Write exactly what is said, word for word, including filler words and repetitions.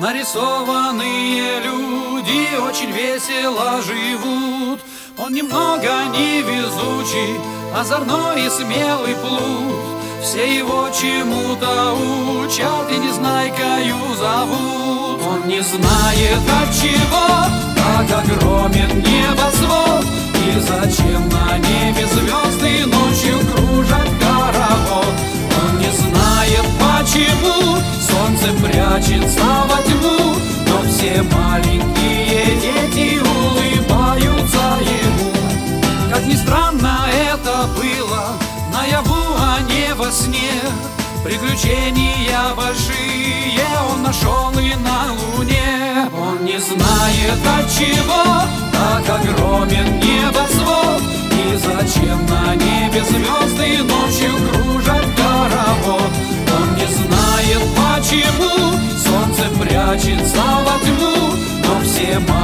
Нарисованные люди очень весело живут. Он немного невезучий, озорной и смелый плут. Все его чему-то учат и незнайкою зовут. Он не знает отчего так огромен небосвод, и зачем на небе звезды ночью кружат хоровод. Он не знает, почему солнце прячется во тьму, но все маленькие дети улыбаются ему. Как ни странно это было, наяву, а не во сне, приключения большие он нашел и на луне. Он не знает, отчего так огромен небосвод, и зачем на небе звезды ночью кружат хоровод. Он не знает, почему солнце прячется во тьму, но все маленькие